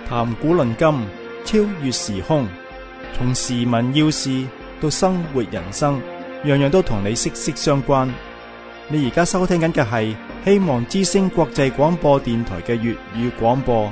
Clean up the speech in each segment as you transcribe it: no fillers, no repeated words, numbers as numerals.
談古論今，超越時空，從時聞要事到生活人生，樣樣都同你息息相關。你而家收聽緊嘅係希望之聲國際廣播電台嘅粵語廣播。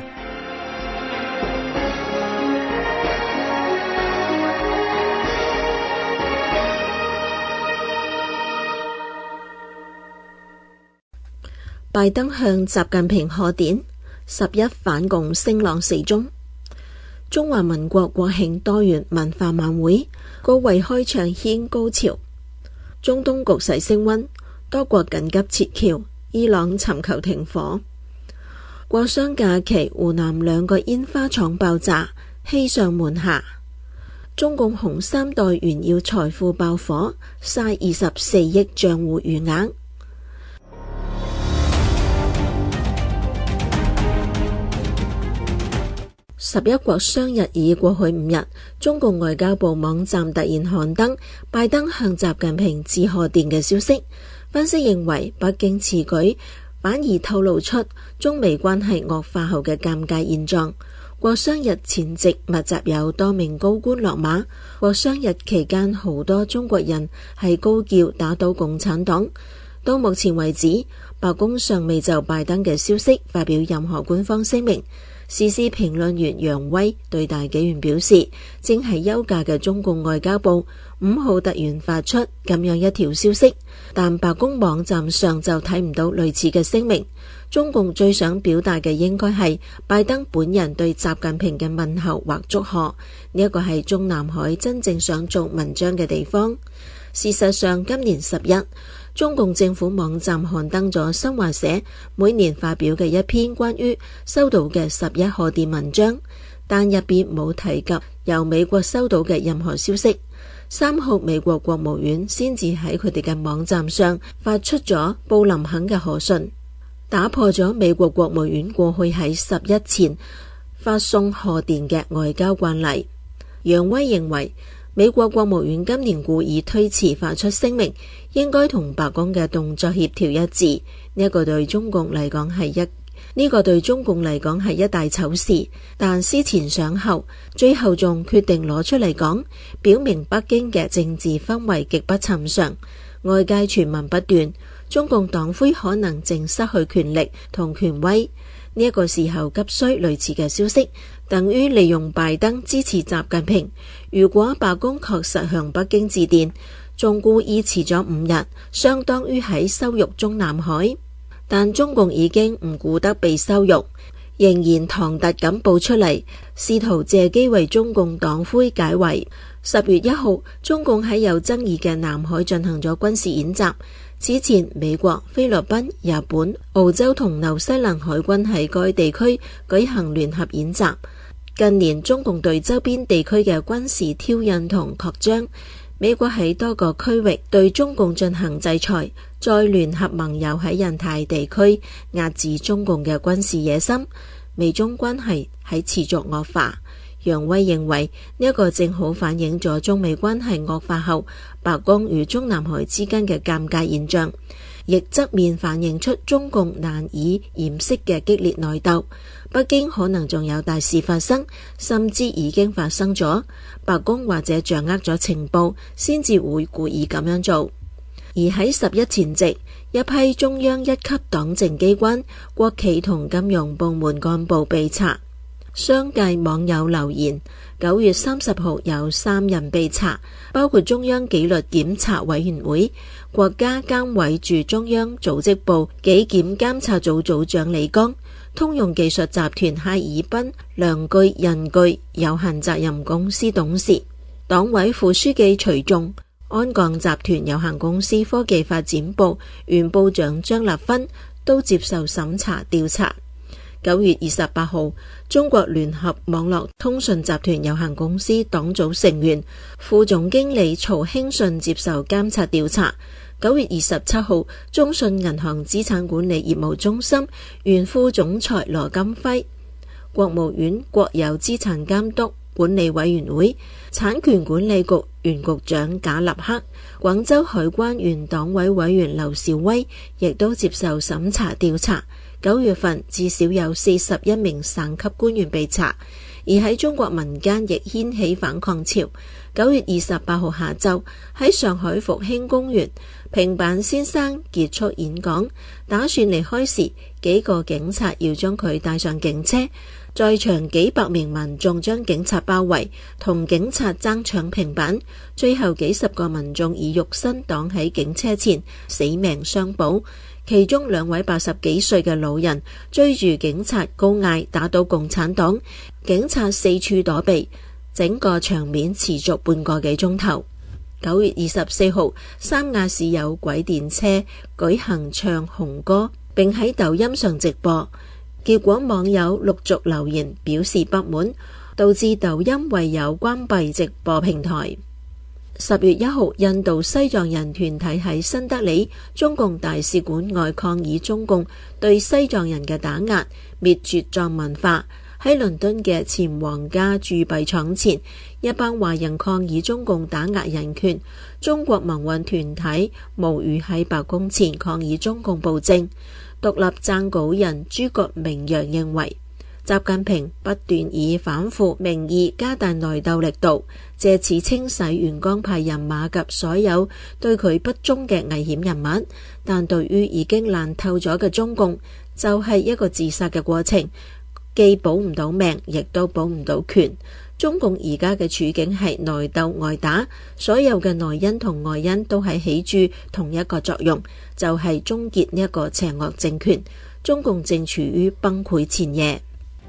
拜登向習近平賀電，11反共聲浪四中。中華民國國慶多元文化晚會高位開場掀高潮。中東局勢升溫，多國緊急撤僑，伊朗尋求停火。國殤假期，湖南2個煙花廠爆炸，欺上瞞下。中共紅三代炫耀財富爆火，晒24億賬戶餘額。11國殤日已過去5日，中共外交部網站突然刊登拜登向習近平致賀電嘅消息。分析認為，北京此舉反而透露出中美關係惡化後嘅尷尬現狀。國殤日前夕密集有多名高官落馬，國殤日期間好多中國人係高叫打倒共產黨。到目前為止，白宮尚未就拜登嘅消息發表任何官方聲明。時事評論員楊威對大紀元表示，正係休假嘅中共外交部5號突然發出咁樣一條消息，但白宮網站上就睇唔到類似嘅聲明。中共最想表達嘅應該係拜登本人對習近平嘅問候或祝賀，呢一個係中南海真正想做文章嘅地方。事實上，今年11中共政府網站刊登咗新華社每年發表嘅一篇關於收到嘅11賀電文章，但入邊冇提及由美國收到嘅任何消息。3號美國國務院先至喺佢哋嘅網站上發出咗布林肯嘅賀信，打破咗美國國務院過去喺11前發送賀電嘅外交慣例。楊威認為，美國國務院今年故意推遲發出聲明，應該同白宮嘅動作協調一致。呢個對中共嚟講係一大醜事，但思前想後，最後仲決定攞出嚟講，表明北京嘅政治氛圍極不尋常。外界傳聞不斷，中共黨魁可能正失去權力同權威。呢一個時候急需類似嘅消息，等於利用拜登支持習近平。如果白宮確實向北京致電，仲故意遲咗5日，相當於喺羞辱中南海。但中共已經唔顧得被羞辱，仍然唐突咁報出嚟，試圖借機為中共黨魁解圍。10月1號，中共喺有爭議嘅南海進行咗軍事演習。此前，美國、菲律賓、日本、澳洲同紐西蘭海軍喺該地區舉行聯合演習。近年，中共對周邊地區嘅軍事挑釁同擴張，美國喺多個區域對中共進行制裁，再聯合盟友喺印太地區壓制中共嘅軍事野心，美中關係喺持續惡化。楊威認為，呢一個正好反映咗中美關係惡化後白宮與中南海之間嘅尷尬現象，亦側面反映出中共難以掩飾嘅激烈內鬥。北京可能仲有大事發生，甚至已經發生咗，白宮或者掌握咗情報，先至會故意咁樣做。而喺11前夕，一批中央一級黨政機關、國企同金融部門幹部被查。商界網友留言，9月30號有3人被查，包括中央紀律檢查委員會、國家監委駐中央組織部紀檢監察組組長李剛、通用技術集團哈爾濱良具人具有限責任公司董事、黨委副書記徐仲、鞍鋼集團有限公司科技發展部原部長張立芬都接受審查調查。9月28號，中國聯合網絡通訊集團有限公司黨組成員、副總經理曹興順接受監察調查。9月27號，中信銀行資產管理業務中心原副總裁羅金輝、國務院國有資產監督管理委員會產權管理局原局長賈立克、廣州海關原黨委委員劉兆威亦都接受審查調查。 9月份至少有41名省級官員被查，而喺中國民間亦掀起反抗潮。9月28號下晝喺上海復興公園，平板先生結束演講，打算離開時，幾個警察要將佢帶上警車，在場幾百名民眾將警察包圍，同警察爭搶平板，最後幾十個民眾以肉身擋喺警車前，死命相保。其中2位80幾歲嘅老人追住警察高嗌打倒共產黨，警察四處躲避，整個場面持續半個幾鐘頭。9月24號，三亞市有軌電車舉行唱紅歌，並喺抖音上直播，結果網友陸續留言表示不滿，導致抖音唯有關閉直播平台。10月1號，印度西藏人團體喺新德里中共大使館外抗議中共對西藏人嘅打壓，滅絕藏文化。喺倫敦嘅前皇家鑄幣廠前，一班華人抗議中共打壓人權。中國民運團體無語喺白宮前抗議中共暴政。獨立撰稿人諸葛明揚認為，習近平不斷以反腐名義加大內鬥力度，借此清洗袁江派人馬及所有對佢不忠嘅危險人物。但對於已經爛透咗嘅中共，就係一個自殺嘅過程，既保唔到命，亦都保唔到權。中共而家嘅處境係內鬥外打，所有嘅內因同外因都係起住同一個作用，就係終結呢一個邪惡政權。中共正處於崩潰前夜。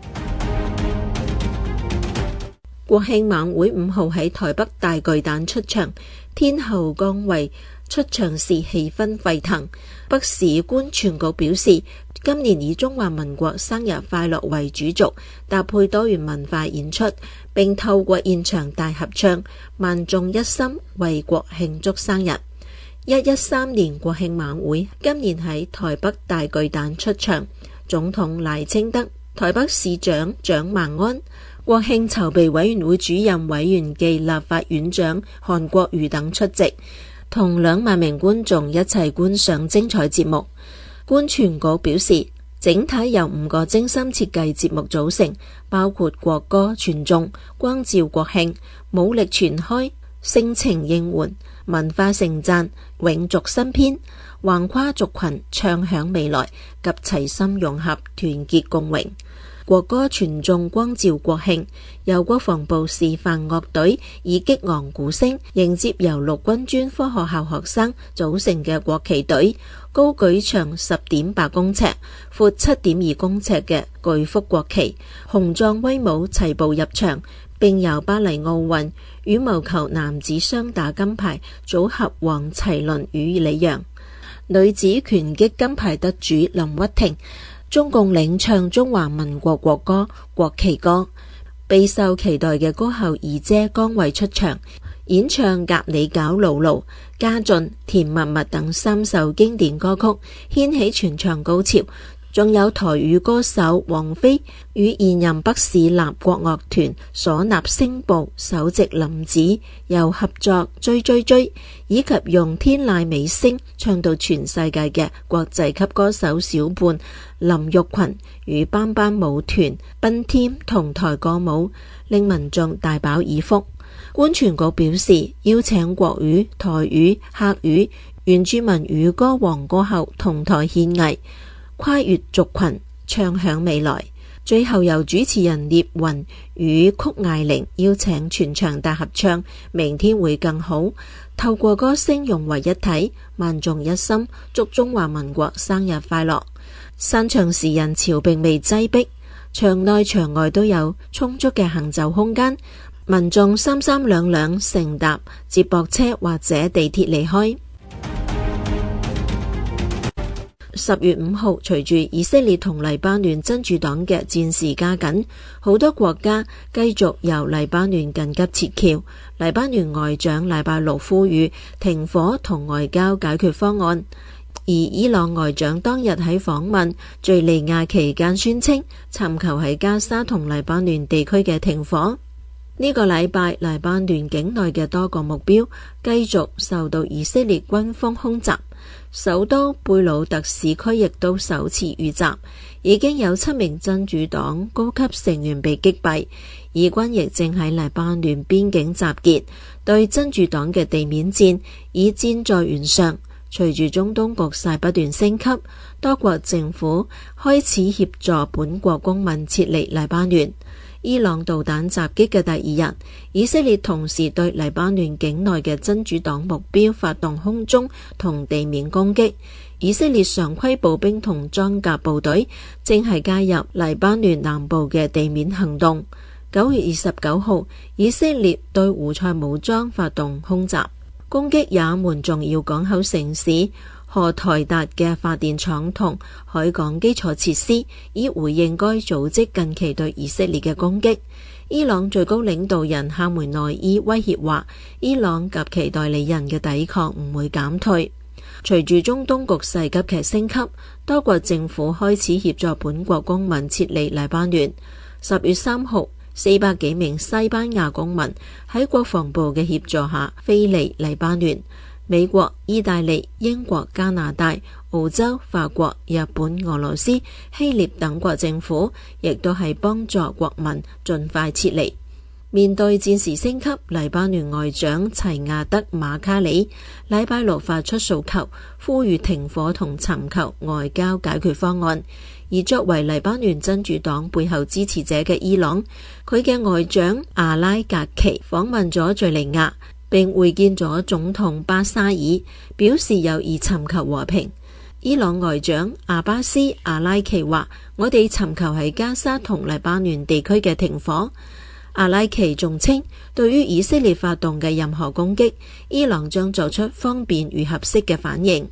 國慶晚會5號喺台北大巨蛋出場，天后降維出場時氣氛沸騰。北市觀傳局表示，今年以中華民國生日快樂為主軸，搭配多元文化演出，並透過現場大合唱，萬眾一心為國慶祝生日。113年國慶晚會今年喺台北大巨蛋出場，總統賴清德、台北市長蔣萬安、國慶籌備委員會主任委員暨立法院長韓國瑜等出席，同2萬名觀眾一齊觀賞精彩節目。觀傳局表示，整體由5個精心設計節目組成，包括國歌傳頌、光照國慶、武力全開、聲情應援、文化盛讚、永續新篇、橫跨族群、唱響未來及齊心融合、團結共榮。國歌傳頌光照國慶，由國防部示範樂隊以激昂鼓聲迎接由陸軍專科學校學生組成嘅國旗隊，高舉長10.8公尺、闊7.2公尺嘅巨幅國旗，雄壯威武齊步入場，並由巴黎奧運羽毛球男子雙打金牌組合王齊麟與李洋，女子拳擊金牌得主林屈婷中共領唱中華民國國歌、國旗歌。備受期待嘅歌后二姐江蕙出場，演唱《夾你搞姥姥》、家俊、甜蜜蜜等3首經典歌曲，掀起全場高潮。仲有台語歌手王菲與現任北市立國樂團嗩吶聲部首席林子又合作追追追，以及用天籟美聲唱到全世界嘅國際級歌手小伴林玉群與班班舞團奔添同台歌舞，令民眾大飽耳福。觀傳局表示，邀請國語、台語、客語、原住民語歌王歌后同台獻藝，跨越族群，唱響未來。最後由主持人聶雲與曲艾玲邀請全場大合唱，明天會更好。透過歌聲融為一體，萬眾一心，祝中華民國生日快樂。散場時人潮並未擠迫，場內場外都有充足嘅行走空間，民眾三三兩兩乘搭接駁車或者地鐵離開。10月5號，隨住以色列同黎巴嫩真主黨嘅戰事加緊，好多國家繼續由黎巴嫩緊急撤僑。黎巴嫩外長黎巴奴呼籲停火同外交解決方案，而伊朗外長當日喺訪問敘利亞期間宣稱，尋求喺加沙同黎巴嫩地區嘅停火。 呢個禮拜，黎巴嫩境內嘅多個目標繼續受到以色列軍方空襲，首都貝魯特市區亦都首次遇襲，已經有7名真主黨高級成員被擊斃。以軍亦正喺黎巴嫩邊境集結，對真主黨嘅地面戰已箭在弦上。隨住中東局勢不斷升級，多國政府開始協助本國公民撤離黎巴嫩。伊朗導彈襲擊嘅第二日，以色列同時對黎巴嫩境內嘅真主黨目標發動空中同地面攻擊。以色列常規步兵同裝甲部隊正係介入黎巴嫩南部嘅地面行動。9月29號，以色列對胡塞武裝發動空襲，攻擊也門重要港口城市荷台達嘅發電廠同海港基礎設施，以回應該組織近期對以色列嘅攻擊。伊朗最高領導人哈梅內伊威脅話，伊朗及其代理人嘅抵抗唔會減退。隨住中東局勢急劇升級，多國政府開始協助本國公民撤離黎巴嫩。10月3號，400幾名西班牙公民喺國防部嘅協助下飛離黎巴嫩。美國、意大利、英國、加拿大、澳洲、法國、日本、俄羅斯、希臘等國政府亦都係幫助國民盡快撤離。面對戰事升級，黎巴嫩外長齊亞德馬卡里禮拜六發出訴求，呼籲停火同尋求外交解決方案。而作為黎巴嫩真主黨背後支持者嘅伊朗，佢嘅外長阿拉格奇訪問咗敘利亞，並會見咗總統巴沙爾，表示有意尋求和平。伊朗外長阿巴斯阿拉奇話：我哋尋求喺加沙同黎巴嫩地區嘅停火。阿拉奇仲稱，對於以色列發動嘅任何攻擊，伊朗將作出方便與合適嘅反應。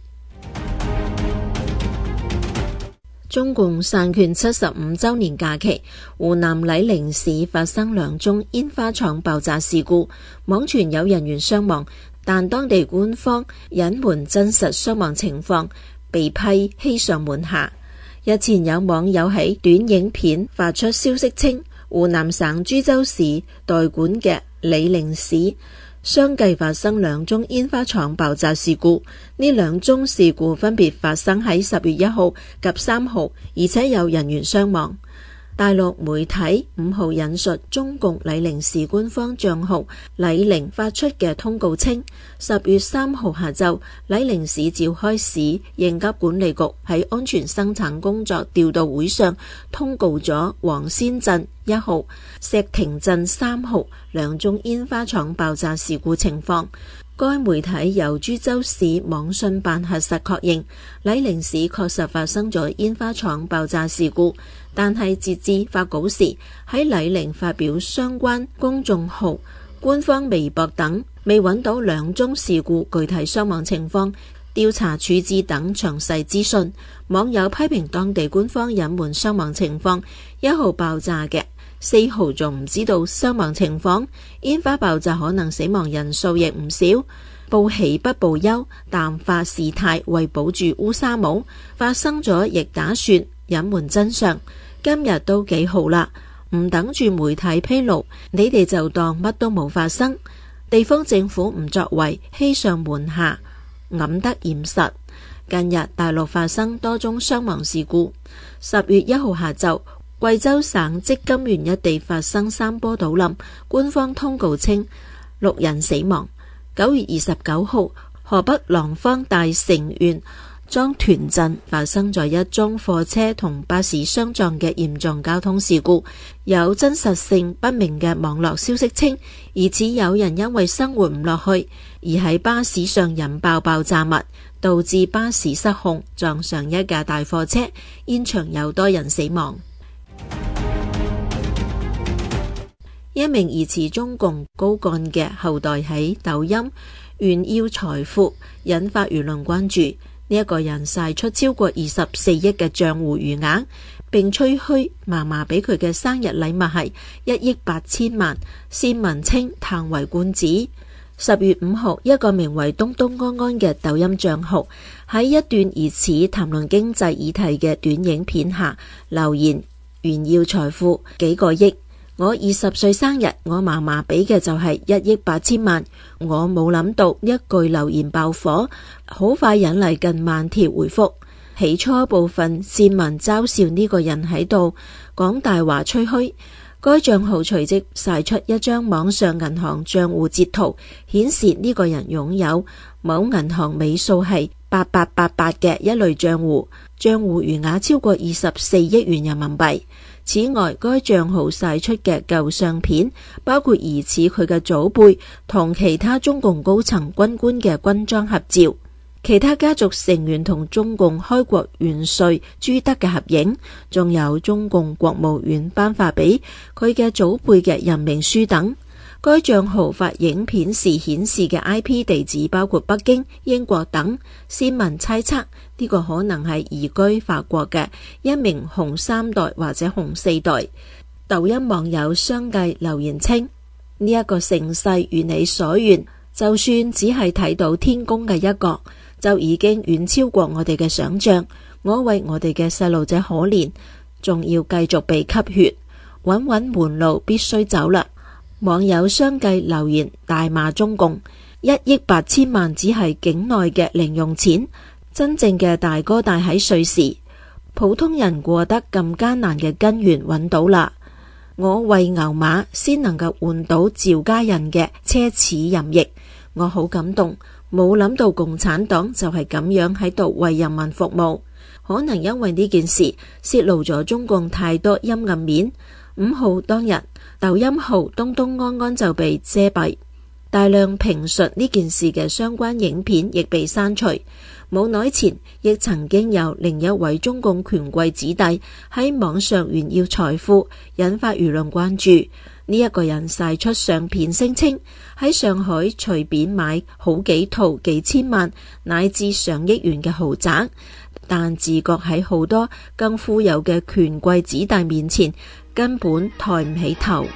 中共散權75週年假期，湖南醴陵市發生2宗煙花廠爆炸事故，網傳有人員傷亡，但當地官方隱瞞真實傷亡情況，被批欺上瞞下。日前有網友喺短影片發出消息稱，湖南省株洲市代管嘅醴陵市相繼發生2宗煙花廠爆炸事故，呢2宗事故分別發生喺10月1號及3號，而且有人員傷亡。大陸媒體5號引述中共醴陵市官方賬號醴陵發出嘅通告稱，10月3號下晝，醴陵市召開市應急管理局喺安全生產工作調度會上通告咗黃仙鎮1號、石亭鎮3號2宗煙花廠爆炸事故情況。該媒體由株洲市網信辦核實確認，醴陵市確實發生咗煙花廠爆炸事故，但係截至發稿時，喺醴陵發表相關公眾號、官方微博等，未揾到2宗事故具體傷亡情況、調查處置等詳細資訊。網友批評當地官方隱瞞傷亡情況，1號爆炸嘅4號仲唔知道傷亡情況，煙花爆炸可能死亡人數亦唔少。報喜不報憂，淡化事態為保住烏紗帽，發生咗亦打算隱瞞真相。今日都幾號啦，唔等住媒體披露，你哋就當乜都冇發生。地方政府唔作為，欺上瞞下，揞得嚴實。近日大陸發生多宗傷亡事故。10月1號下晝，貴州省積金園一地發生3波倒冧，官方通告稱6人死亡。9月29號，河北廊坊大成縣莊屯鎮發生咗一宗貨車同巴士相撞嘅嚴重交通事故，有真實性不明嘅網絡消息稱，疑似有人因為生活唔落去，而喺巴士上引爆爆炸物，導致巴士失控撞上一架大貨車，現場有多人死亡。一名疑似中共高幹嘅後代喺抖音炫耀財富，引發輿論關注。呢一個人晒出超過24億嘅賬戶餘額，並吹噓嫲嫲俾佢嘅生日禮物係1億8千萬，線文稱嘆為觀止。10月5號，一個名為東東安安嘅抖音賬號喺一段疑似談論經濟議題嘅短影片下留言炫耀財富幾個億。 我20歲生日，我嫲嫲俾嘅就係1億8千萬。我冇諗到一句留言爆火，好快引嚟近萬條回覆。起初部分線民嘲笑呢個人喺度講大話吹噓，該賬號隨即晒出一張網上銀行賬戶截圖，顯示呢個人擁有某銀行尾數係8888嘅一類賬戶，賬戶餘額超過24億元人民幣。此外，該賬號晒出嘅舊相片包括疑似佢嘅祖輩同其他中共高層軍官嘅軍裝合照，其他家族成員同中共開國元帥朱德嘅合影，仲有中共國務院頒發俾佢嘅祖輩嘅任命書等。該賬號發影片時顯示嘅 IP 地址包括北京、英國等，線民猜測呢個可能係移居法國嘅一名紅3代或者紅4代。抖音網友相繼留言稱，呢一個盛世如你所願，就算只係睇到天宮嘅一角，就已經遠超過我哋嘅想象。我為我哋嘅細路仔可憐，仲要繼續被吸血，揾門路必須走啦。網友相繼留言大罵中共，1億8千萬只係境內嘅零用錢，真正嘅大哥大喺瑞士，普通人過得咁艱難嘅根源揾到啦。我為牛馬先能夠換到趙家人嘅奢侈任役，我好感動，冇諗到共產黨就係咁樣喺度為人民服務。可能因為呢件事泄露咗中共太多陰暗面。5號當日，抖音號東東安安就被遮蔽，大量評述呢件事嘅相關影片亦被刪除。冇耐前，亦曾經有另一位中共權貴子弟喺網上炫耀財富，引發輿論關注。呢一個人晒出相片，聲稱喺上海隨便買好幾套幾千萬乃至上億元嘅豪宅，但自覺喺好多更富有嘅權貴子弟面前根本抬唔起頭。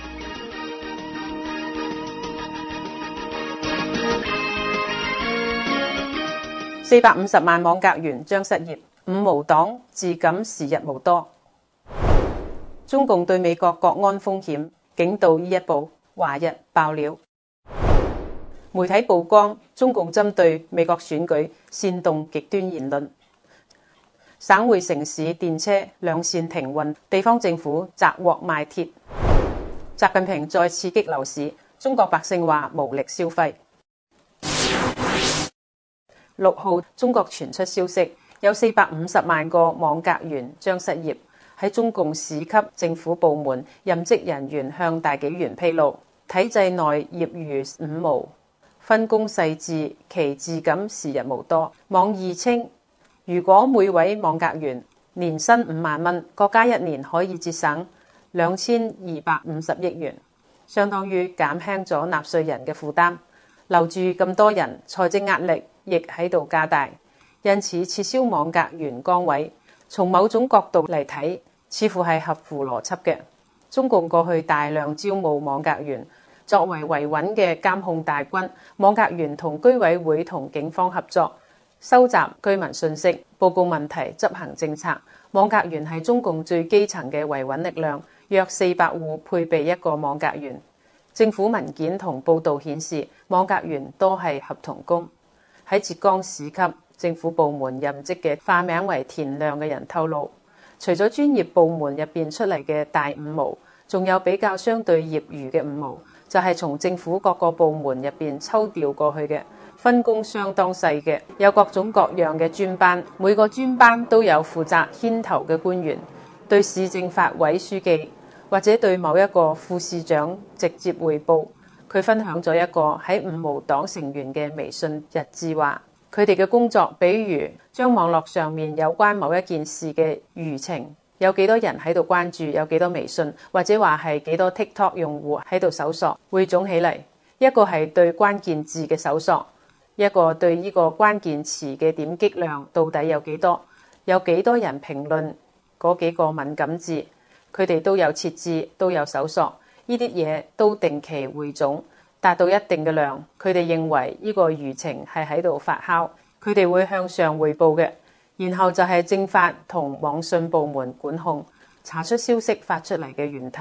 450萬網格員將失業，5毛黨自感時日無多。中共對美國國安風險警導依一步，華日爆料。媒體曝光中共針對美國選舉煽動極端言論。省會城市電車兩線停運，地方政府砸鍋賣鐵。習近平再刺激樓市，中國百姓話無力消費。6號，中國傳出消息，有450萬個網格員將失業。喺中共市級政府部門任職人員向大紀元披露，體制內業餘5毛，分工細緻，其自感時日無多。網易稱，如果每位網格員年薪5萬蚊，國家一年可以節省2250億元，相當於減輕咗納稅人嘅負擔。留住咁多人，財政壓力亦喺度加大，因此撤銷網格員崗位，從某種角度嚟睇，似乎係合乎邏輯嘅。中共過去大量招募網格員，作為維穩嘅監控大軍，網格員同居委會同警方合作，收集居民信息，報告問題，執行政策。網格員係中共最基層嘅維穩力量，約400戶配備一個網格員。政府文件同報道顯示，網格員多係合同工。喺浙江市級政府部門任職嘅化名為田亮嘅人透露，除咗專業部門入邊出嚟嘅大5毛，仲有比較相對業餘嘅5毛，就係從政府各個部門入邊抽調過去嘅，分工相當細嘅，有各種各樣嘅專班，每個專班都有負責牽頭嘅官員，對市政法委書記或者對某一個副市長直接匯報。佢分享咗一個喺5毛黨成員嘅微信日誌，話佢哋嘅工作，比如將網絡上面有關某一件事嘅輿情，有幾多人喺度關注，有幾多微信，或者話係幾多 TikTok 用戶喺度搜索，匯總起嚟。一個係對關鍵字嘅搜索，一個對呢個關鍵詞嘅點擊量到底有幾多，有幾多人評論嗰幾個敏感字，佢哋都有設置，都有搜索。呢啲嘢都定期匯總，達到一定嘅量，佢哋認為呢個輿情係喺度發酵，佢哋會向上匯報嘅。然後就係政法同網信部門管控，查出消息發出嚟嘅源頭，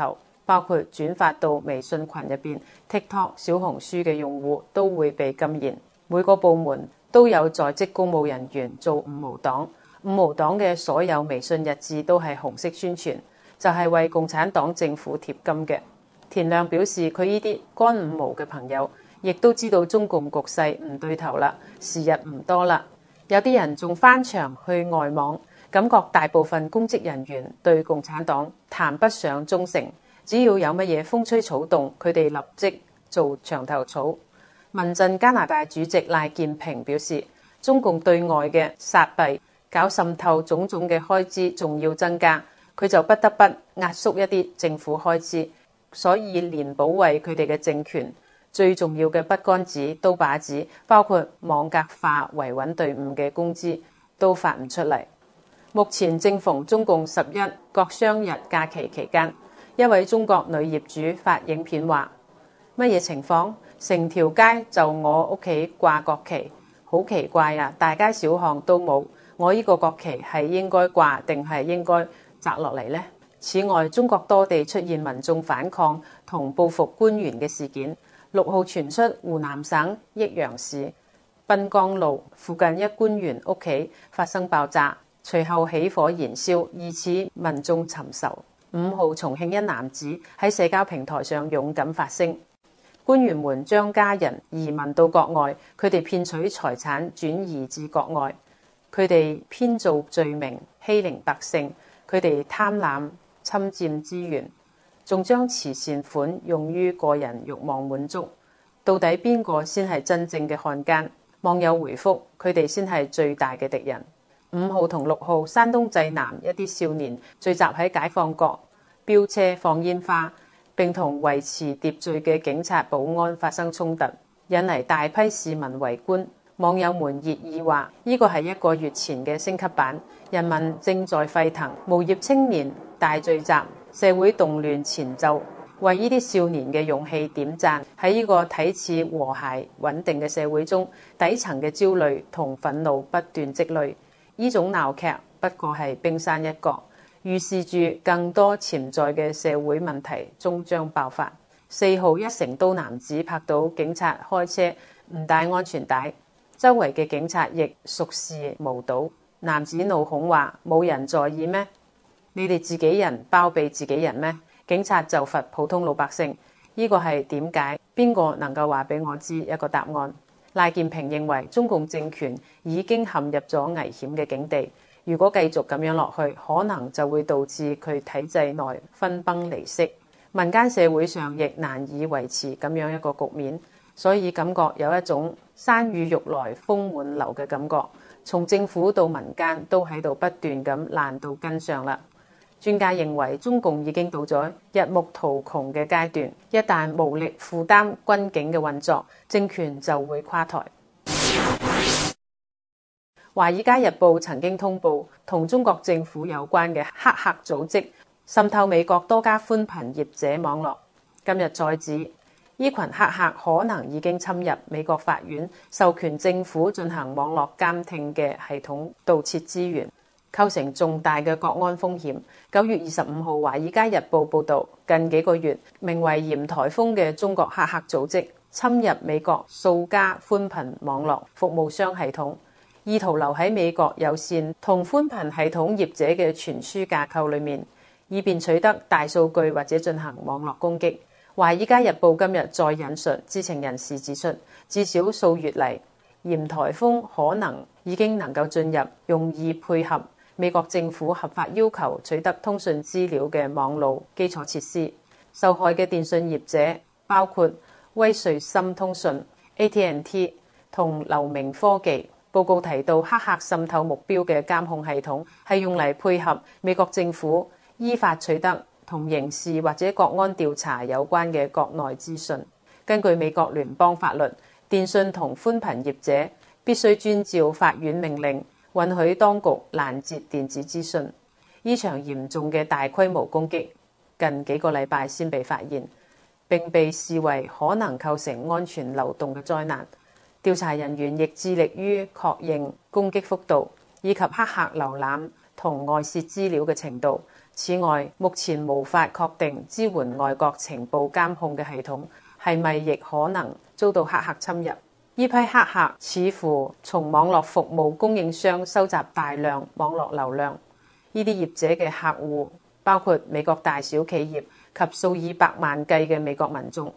包括轉發到微信群入邊、TikTok、小紅書嘅用戶都會被禁言。每個部門都有在職公務人員做五毛黨，五毛黨嘅所有微信日誌都係紅色宣傳，就係為共產黨政府貼金嘅。田亮表示，佢呢啲乾五毛嘅朋友亦都知道中共局勢唔對頭啦，時日唔多啦。有啲人仲翻牆去外網，感覺大部分公職人員對共產黨談不上忠誠，只要有乜嘢風吹草動，佢哋立即做牆頭草。民陣加拿大主席賴建平表示，中共對外嘅撒幣、搞滲透種種嘅開支仲要增加，佢就不得不壓縮一啲政府開支，所以連保衛佢哋嘅政權最重要嘅筆桿子、刀把子，包括網格化維穩隊伍嘅工資都發唔出嚟。目前正逢中共11國殤日假期期間，一位中國女業主發影片話：乜嘢情況？成條街就我屋企掛國旗，好奇怪啊！大街小巷都冇，我呢個國旗係應該掛定係應該摘落嚟呢？此外，中國多地出現民眾反抗同報復官員嘅事件。6號傳出湖南省益陽市濱江路附近一官員屋企發生爆炸，隨後起火燃燒，疑似民眾尋仇。5號重慶一男子喺社交平台上勇敢發聲，官員們將家人移民到國外，佢哋騙取財產轉移至國外，佢哋編造罪名欺凌百姓，佢哋貪婪侵佔資源，仲將慈善款用於個人慾望滿足。到底邊個先係真正嘅漢奸？網友回覆：佢哋先係最大嘅敵人。5號同6號，山東濟南一啲少年聚集喺解放角飆車放煙花，並同維持秩序嘅警察保安發生衝突，引嚟大批市民圍觀。網友們熱議話：呢個係1個月前嘅升級版，人民正在沸騰，無業青年大聚集，社會動亂前奏。為呢啲少年嘅勇氣點讚。喺呢個睇似和諧穩定嘅社會中，底層嘅焦慮同憤怒不斷積累。呢種鬧劇不過係冰山一角，預示住更多潛在嘅社會問題終將爆發。4號一成都男子拍到警察開車唔帶安全帶，周圍嘅警察亦熟視無睹。男子怒恐話：冇人在意咩？你哋自己人包庇自己人咩？警察就罰普通老百姓，呢個係點解？邊個能夠話俾我知一個答案？賴建平認為中共政權已經陷入咗危險嘅境地，如果繼續咁樣落去，可能就會導致佢體制內分崩離析，民間社會上亦難以維持咁樣一個局面，所以感覺有一種山雨欲來風滿樓嘅感覺，從政府到民間都喺度不斷咁爛到根上啦。專家認為中共已經到咗日暮途窮嘅階段，一旦無力負擔軍警嘅運作，政權就會垮台。華爾街日報曾經通報同中國政府有關嘅黑客組織滲透美國多家寬頻業者網絡。今日再指，呢群黑客可能已經侵入美國法院授權政府進行網絡監聽嘅系統盜竊資源，構成重大嘅國安風險。9月25號，《華爾街日報》報導，近幾個月，名為鹽颱風嘅中國黑客組織侵入美國數家寬頻網絡服務商系統，意圖留喺美國有線同寬頻系統業者嘅傳輸架構裏面，以便取得大數據或者進行網絡攻擊。《華爾街日報》今日再引述知情人士指出，至少數月嚟，鹽颱風可能已經能夠進入容易配合美國政府合法要求取得通訊資料嘅網路基礎設施。受害嘅電信業者包括威瑞森通訊、AT&T 同流明科技。報告提到，黑客滲透目標嘅監控系統係用嚟配合美國政府依法取得同刑事或者國安調查有關嘅國內資訊。根據美國聯邦法律，電信同寬頻業者必須遵照法院命令，允許當局攔截電子資訊。呢場嚴重嘅大規模攻擊近幾個禮拜先被發現，並被視為可能構成安全漏洞嘅災難。調查人員亦致力於確認攻擊幅度，以及黑客瀏覽同外泄資料嘅程度。此外，目前無法確定支援外國情報監控嘅系統係咪亦可能遭到黑客侵入。呢批黑客似乎從網絡服務供應商收集大量網絡流量。呢啲業者嘅客戶包括美國大小企業及數以百萬計嘅美國民眾。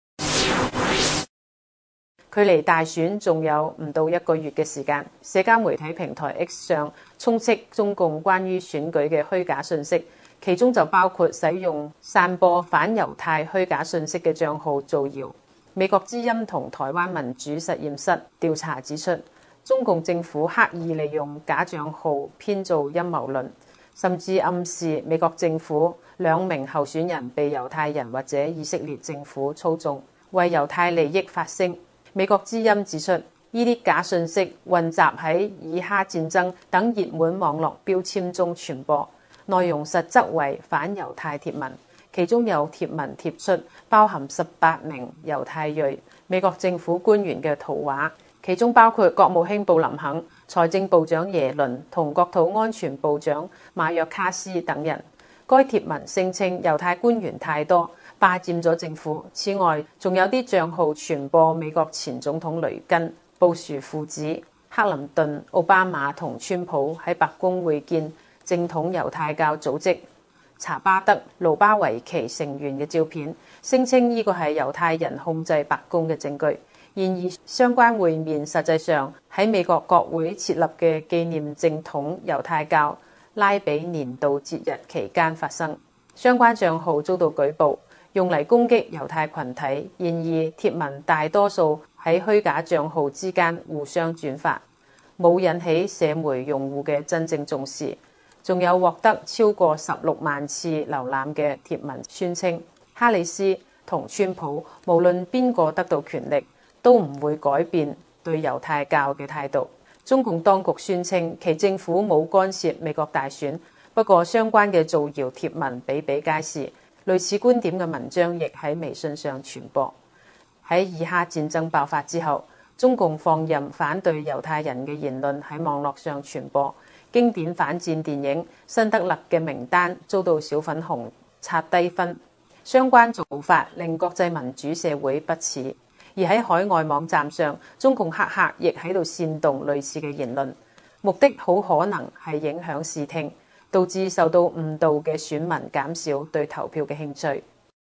距離大選仲有唔到1個月嘅時間，社交媒體平台 X 上充斥中共關於選舉嘅虛假信息，其中就包括使用散播反猶太虛假信息嘅帳號造謠。美國之音同台灣民主實驗室調查指出，中共政府刻意利用假帳號編造陰謀論，甚至暗示美國政府2名候選人被猶太人或者以色列政府操縱，為猶太利益發聲。美國之音指出，呢啲假信息混雜喺以哈戰爭等熱門網絡標籤中傳播，內容實則為反猶太貼文，其中有貼文貼出包含18名猶太裔美國政府官員嘅圖畫，其中包括國務卿布林肯、財政部長耶倫同國土安全部長馬約卡斯等人。該貼文聲稱猶太官員太多，霸佔咗政府。此外，仲有啲帳號傳播美國前總統雷根、布殊父子、克林頓、奧巴馬同川普喺白宮會見正統猶太教組織查巴德盧巴維奇成員嘅照片，聲稱呢個係猶太人控制白宮嘅證據。然而，相關會面實際上喺美國國會設立嘅紀念正統猶太教拉比年度節日期間發生。相關帳號遭到舉報，用嚟攻擊猶太群體。然而，貼文大多數喺虛假帳號之間互相轉發，冇引起社媒用戶嘅真正重視。仲有獲得超過16萬次瀏覽嘅貼文宣稱，哈里斯同川普無論邊個得到權力，都唔會改變對猶太教嘅態度。中共當局宣稱其政府冇干涉美國大選，不過相關嘅造謠貼文比比皆是，類似觀點嘅文章亦喺微信上傳播。喺以哈戰爭爆發之後，中共放任反對猶太人嘅言論喺網絡上傳播，經典反戰電影《辛德勒》嘅名單遭到小粉紅刷低分，相關做法令國際民主社會不齒。而喺海外網站上，中共黑客亦喺度煽動類似嘅言論，目的好可能係影響視聽，導致受到誤導嘅選民減少對投票嘅興趣。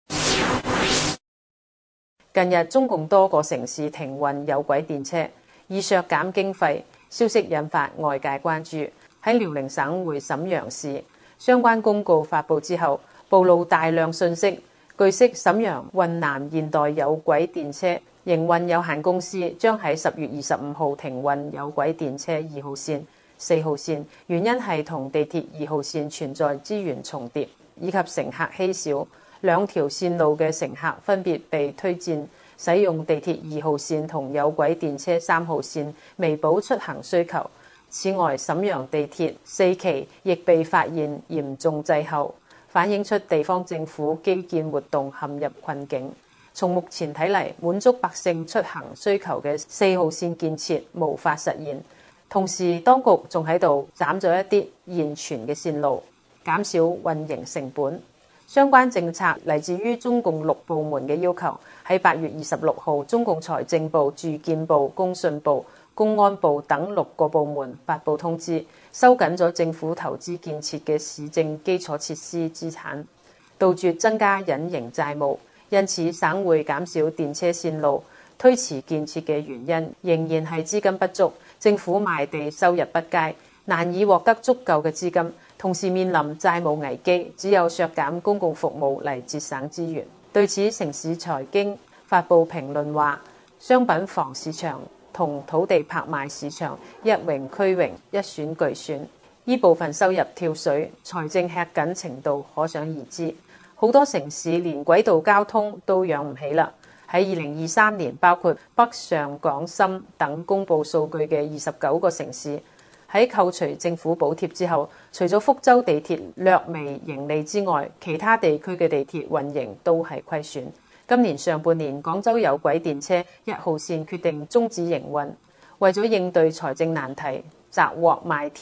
近日，中共多個城市停運有軌電車，以削減經費，消息引發外界關注。喺遼寧省會瀋陽市，相關公告發布之後，暴露大量信息。據悉，瀋陽雲南現代有軌電車營運有限公司將喺10月25號停運有軌電車2號線、4號線，原因係同地鐵2號線存在資源重疊以及乘客稀少，兩條線路嘅乘客分別被推薦使用地鐵2號線同有軌電車3號線，彌補出行需求。此外，瀋陽地鐵4期亦被發現嚴重滯後，反映出地方政府基建活動陷入困境。從目前睇嚟，滿足百姓出行需求嘅4號線建設無法實現。同時，當局仲喺度斬咗一啲現存嘅線路，減少運營成本。相關政策嚟自於中共6部門嘅要求。喺8月26號，中共財政部、住建部、工信部、公安部等6個部門發布通知，收緊咗政府投資建設嘅市政基礎設施資產，杜絕增加隱形債務。因此，省會減少電車線路，推遲建設嘅原因仍然係資金不足，政府賣地收入不佳，難以獲得足夠嘅資金，同時面臨債務危機，只有削減公共服務嚟節省資源。對此，城市財經發布評論話，商品房市場同土地拍賣市場一榮俱榮，一損俱損，呢部分收入跳水，財政吃緊程度可想而知。好多城市連軌道交通都養唔起啦。喺2023年，包括北上廣深等公布數據嘅29個城市，喺扣除政府補貼之後，除咗福州地鐵略微盈利之外，其他地區嘅地鐵運營都係虧損。今年上半年，廣州有軌電車1號線決定終止營運，為咗應對財政難題，擇獲賣鐵，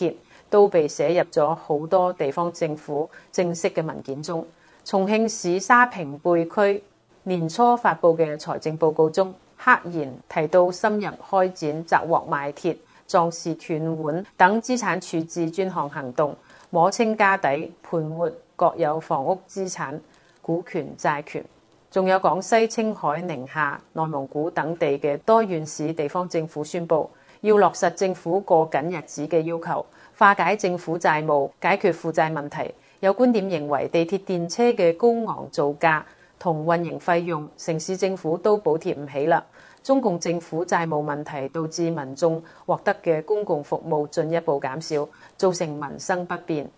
都被寫入咗好多地方政府正式嘅文件中。重慶市沙坪貝區年初發布嘅財政報告中，赫然提到深入開展砸鍋賣鐵、壯士斷腕等資產處置專項行動，摸清家底，盤活國有房屋資產、股權、債權。仲有廣西、青海、寧夏、內蒙古等地嘅多縣市地方政府宣布，要落實政府過緊日子嘅要求，化解政府債務，解決負債問題。有觀點認為，地鐵電車嘅高昂造價同運營費用，城市政府都補貼唔起啦。中共政府債務問題導致民眾獲得嘅公共服務進一步減少，造成民生不便。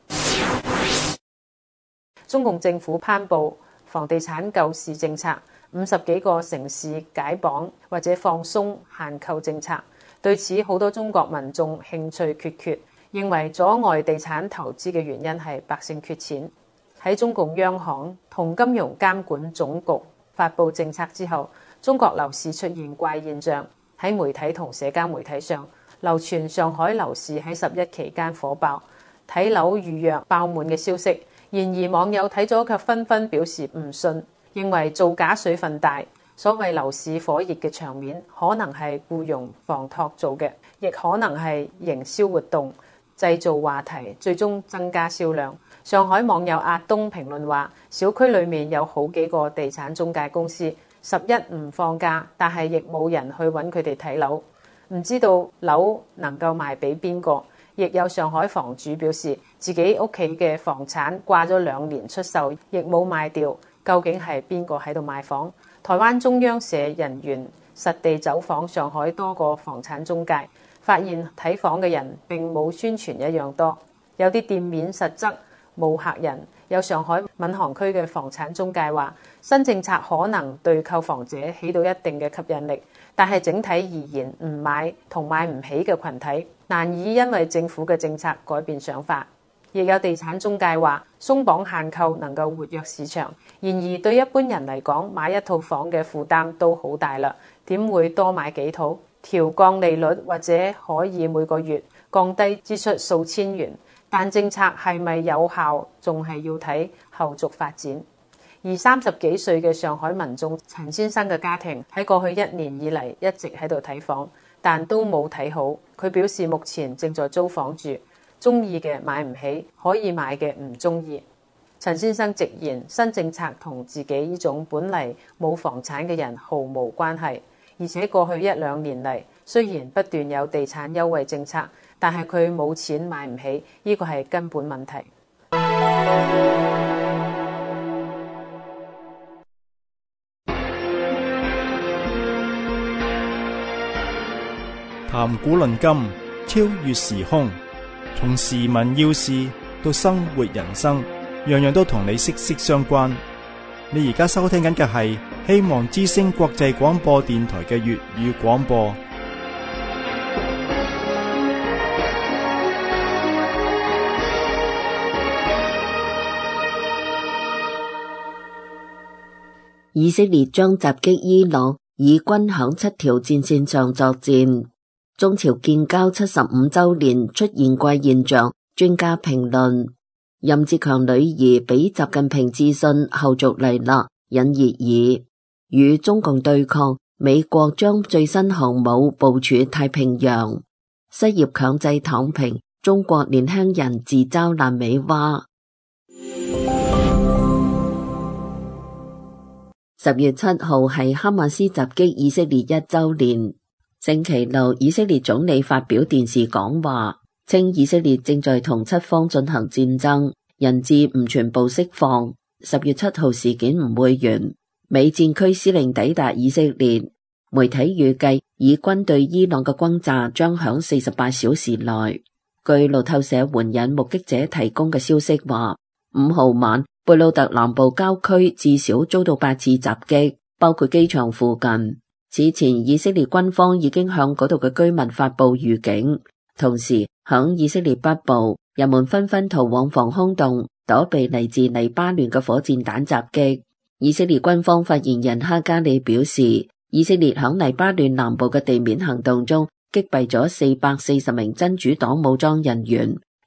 中共政府頒布房地產救市政策，50幾個城市解綁或者放鬆限購政策。對此，好多中國民眾興趣缺缺，認為阻礙地產投資嘅原因係百姓缺錢。喺中共央行同金融監管總局發布政策之後，中國樓市出現怪現象。喺媒體同社交媒體上流傳上海樓市喺11期間火爆，睇樓預約爆滿嘅消息。然而網友睇咗卻紛紛表示唔信，認為造假水分大。所謂樓市火熱嘅場面，可能係僱傭房託做嘅，亦可能係營銷活動，製造話題，最終增加銷量。上海網友阿東評論話，小區裡面有好幾個地產中介公司，11唔放假，但係亦冇人去揾佢哋睇樓，唔知道樓能夠賣俾邊個。亦有上海房主表示，自己屋企嘅房產掛咗2年出售，亦冇賣掉，究竟係邊個喺度賣房？台灣中央社人員實地走訪上海多個房產中介，發現睇房嘅人並冇宣傳一樣多，有啲店面實則冇客人。有上海閔行區嘅房產中介話，新政策可能對購房者起到一定嘅吸引力，但係整體而言，唔買同買唔起嘅群體難以因為政府嘅政策改變想法。亦有地產中介話，鬆綁限購能夠活躍市場，然而對一般人嚟講，買一套房嘅負擔都好大啦，點會多買幾套？調降利率或者可以每個月降低支出數千元，但政策係咪有效，仲係要睇後續發展。而30幾歲嘅上海民眾陳先生嘅家庭喺過去1年以嚟一直喺度睇房，但都冇睇好。佢表示目前正在租房住，中意嘅買唔起，可以買嘅唔中意。陳先生直言，新政策同自己呢種本嚟冇房產嘅人毫無關係，而且過去1-2年嚟，雖然不斷有地產優惠政策，但係佢冇錢買唔起，呢個係根本問題。 談古論今，超越時空，從時聞要事到生活人生，樣樣都同你息息相關。你而家收聽緊嘅係希望之聲國際廣播電台嘅粵語廣播。 以色列將襲擊伊朗，以軍響7條戰線上作戰。中朝建交75週年出現怪現象，專家評論。任志強女兒俾習近平致信，後續嚟啦，引熱議。與中共對抗，美國將最新航母部署太平洋。失業強制躺平，中國年輕人自嘲爛尾蛙。10月7號係哈馬斯襲擊以色列1週年。星期六，以色列總理發表電視講話，稱以色列正在同7方進行戰爭，人質唔全部釋放。10月7號事件唔會完。美戰區司令抵達以色列，媒體預計以軍對伊朗嘅轟炸將響48小時內。據路透社援引目擊者提供嘅消息話，5號晚貝魯特南部郊區至少遭到8次襲擊，包括機場附近。此前以色列軍方已經向嗰度嘅居民發布預警，同時響以色列北部，人們紛紛逃往防空洞，躲避嚟自黎巴嫩嘅火箭彈襲擊。以色列軍方發言人哈加里表示，以色列響黎巴嫩南部嘅地面行動中擊斃咗440名真主黨武裝人員，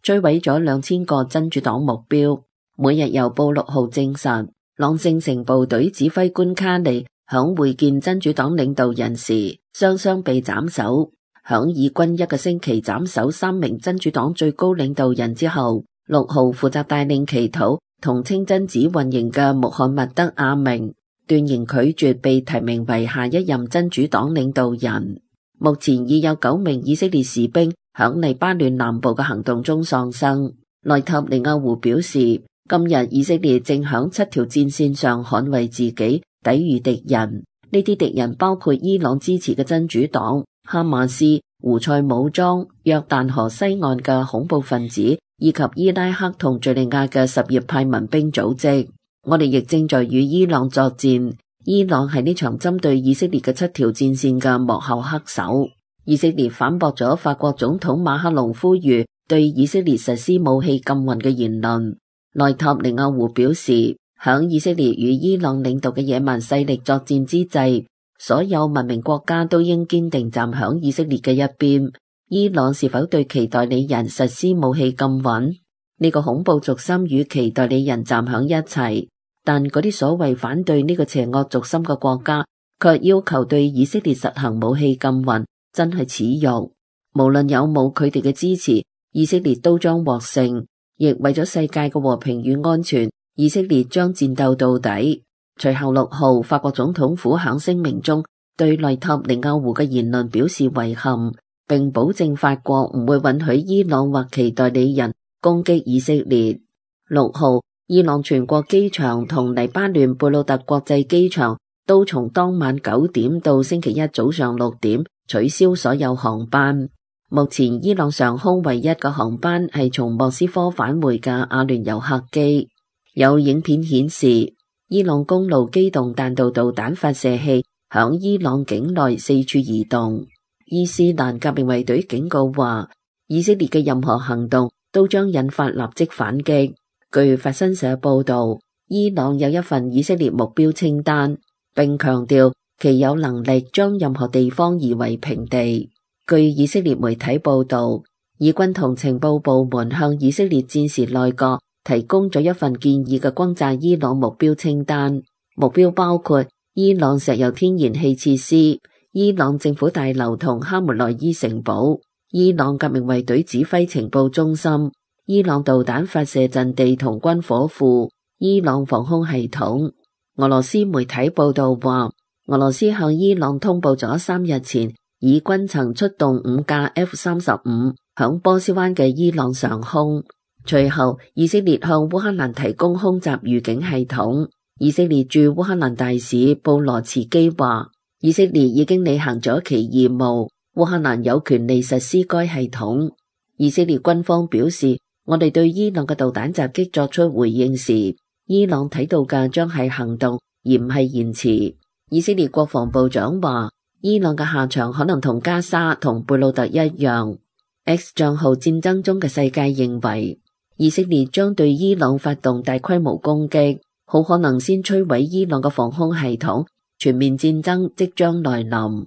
摧毀咗2000個真主黨目標。每日郵報6號證實，朗聖城部隊指揮官卡利響會見真主黨領導人時，雙雙被斬首。響以軍一個星期斬首3名真主黨最高領導人之後，6號負責帶領祈禱同清真寺運營嘅穆罕默德阿明斷然拒絕被提名為下一任真主黨領導人。目前已有9名以色列士兵響黎巴嫩南部嘅行動中喪生。內塔尼亞胡表示，今日以色列正響7條戰線上捍衛自己，抵禦敵人。呢啲敵人包括伊朗支持嘅真主黨、哈馬斯、胡塞武裝、約旦河西岸嘅恐怖分子，以及伊拉克同敘利亞嘅什葉派民兵組織。我哋亦正在與伊朗作戰。伊朗係呢場針對以色列嘅7條戰線嘅幕後黑手。以色列反駁咗法國總統馬克龍呼籲對以色列實施武器禁運嘅言論。內塔尼亞胡表示，響以色列與伊朗領導嘅野蠻勢力作戰之際，所有文明國家都應堅定站響以色列嘅一邊。伊朗是否對其代理人實施武器禁運？呢個恐怖軸心與其代理人站響一齊，但嗰啲所謂反對呢個邪惡軸心嘅國家，卻要求對以色列實行武器禁運，真係恥辱。無論有冇佢哋嘅支持，以色列都將獲勝。亦為咗世界嘅和平與安全，以色列將戰鬥到底。隨後6號，法國總統府響聲明中對內塔尼亞胡嘅言論表示遺憾，並保證法國唔會允許伊朗或其代理人攻擊以色列。6號，伊朗全國機場同黎巴嫩貝魯特國際機場都從當晚9點到星期一早上6點取消所有航班。目前伊朗上空唯一嘅航班係從莫斯科返回嘅阿聯酋客機。有影片顯示，伊朗公路機動彈道導彈發射器響伊朗境內四處移動。伊斯蘭革命衛隊警告話，以色列嘅任何行動都將引發立即反擊。據法新社報道，伊朗有一份以色列目標清單，並強調其有能力將任何地方夷為平地。據以色列媒體報道，以軍同情報部門向以色列戰時內閣提供咗一份建議嘅轟炸伊朗目標清單，目標包括伊朗石油天然氣設施、伊朗政府大樓同哈梅內伊城堡、伊朗革命衛隊指揮情報中心、伊朗導彈發射陣地同軍火庫、伊朗防空系統。俄羅斯媒體報道話，俄羅斯向伊朗通報咗3日前，以軍曾出動5架 F-35響波斯灣嘅伊朗上空。隨後，以色列向烏克蘭提供空襲預警系統。以色列駐烏克蘭大使布羅茨基話，以色列已經履行咗其義務，烏克蘭有權利實施該系統。以色列軍方表示，我哋對伊朗嘅導彈襲擊作出回應時，伊朗睇到嘅將係行動，而唔係言辭。以色列國防部長話，伊朗嘅下場可能同加沙同貝魯特一樣。X 賬號戰爭中嘅世界認為，以色列將對伊朗發動大規模攻擊，好可能先摧毀伊朗嘅防空系統，全面戰爭即將來臨。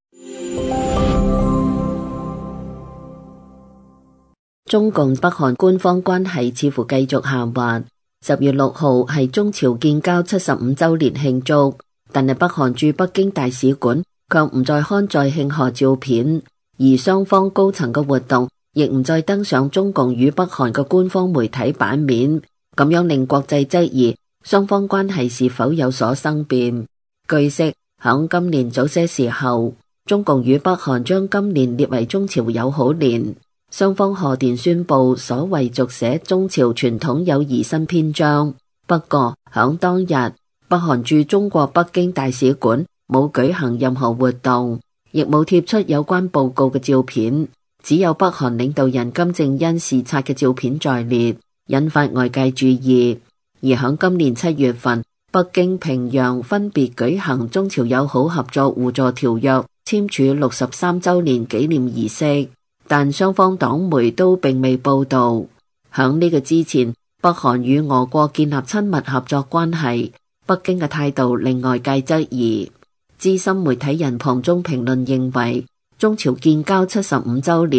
中共北韓官方關係似乎繼續下滑。10月6號係中朝建交75週年慶祝，但係北韓駐北京大使館卻唔再刊載慶賀照片，而雙方高層嘅活動亦唔再登上中共與北韓嘅官方媒體版面，咁樣令國際質疑雙方關係是否有所生變。據悉，響今年早些時候，中共與北韓將今年列為中朝友好年，雙方賀電宣布所謂續寫中朝傳統友誼新篇章。不過響當日，北韓駐中國北京大使館冇舉行任何活動，亦冇貼出有關報告嘅照片，只有北韓領導人金正恩視察嘅照片在列，引發外界注意。而響今年7月份，北京、平壤分別舉行中朝友好合作互助條約簽署63週年紀念儀式，但雙方黨媒都並未報道。響呢個之前，北韓與俄國建立親密合作關係，北京嘅態度令外界質疑。資深媒體人龐中評論認為，中朝建交75週年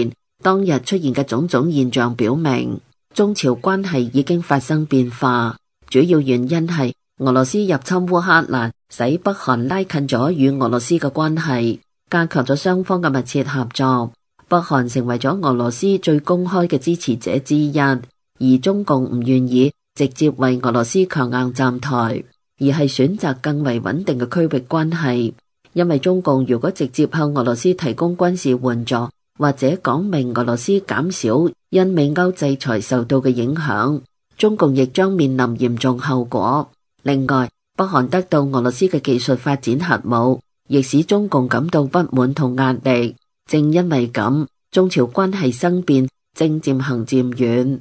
當日出現嘅種種現象表明，中朝關係已經發生變化。主要原因係俄羅斯入侵烏克蘭，使北韓拉近咗與俄羅斯嘅關係，加強咗雙方嘅密切合作。北韓成為咗俄羅斯最公開嘅支持者之一，而中共唔願意直接為俄羅斯強硬站台，而係選擇更為穩定嘅區域關係。因為中共如果直接向俄羅斯提供軍事援助，或者講明俄羅斯減少因美歐制裁受到嘅影響，中共亦將面臨嚴重後果。另外，北韓得到俄羅斯嘅技術發展核武，亦使中共感到不滿同壓力。正因為咁，中朝關係生變正漸行漸遠。